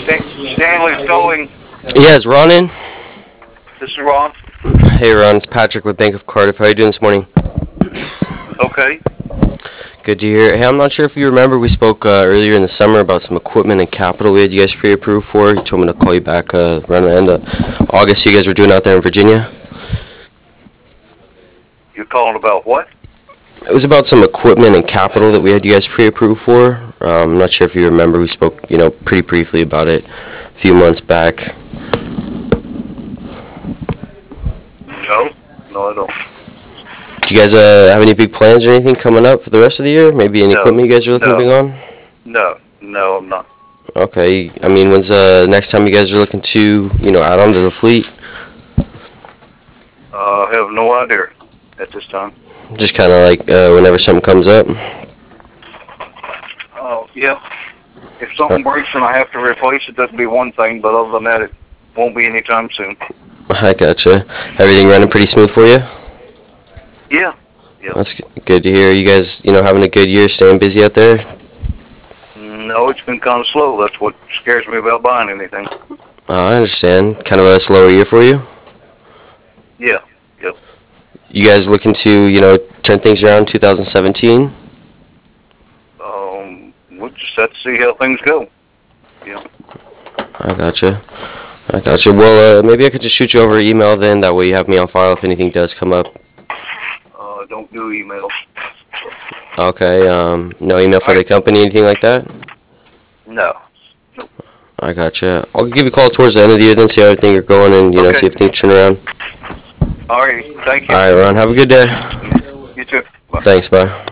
Stanley's calling. Yeah, is Ron in? This is Ron. Hey Ron, it's Patrick with Bank of Cardiff. How you doing this morning? Okay. Good to hear. Hey, I'm not sure if you remember, we spoke earlier in the summer about some equipment and capital we had you guys pre-approved for. You told me to call you back around the end of August. You guys were doing out there in Virginia. You're calling about what? It was about some equipment and capital that we had you guys pre-approved for. I'm not sure if you remember. We spoke, pretty briefly about it a few months back. No, I don't. Do you guys have any big plans or anything coming up for the rest of the year? Maybe any equipment you guys are looking to bring on? No, I'm not. Okay. I mean, when's the next time you guys are looking to, add on to the fleet? I have no idea at this time. Just kind of like whenever something comes up? Oh, yeah. If something breaks and I have to replace it, that'd be one thing, but other than that, it won't be anytime soon. I gotcha. Everything running pretty smooth for you? Yeah. That's good to hear. You guys, having a good year, staying busy out there? No, it's been kind of slow. That's what scares me about buying anything. I understand. Kind of a slower year for you? Yeah. Yep. You guys looking to, turn things around in 2017? We'll just have to see how things go. Yeah. I gotcha. Well, maybe I could just shoot you over an email then. That way you have me on file if anything does come up. Don't do emails. Okay. No email for the company, anything like that? No. I gotcha. I'll give you a call towards the end of the year then, see how everything are going and, Okay. see if things turn around. All right. Thank you. All right, Ron. Have a good day. You too. Bye. Thanks. Bye.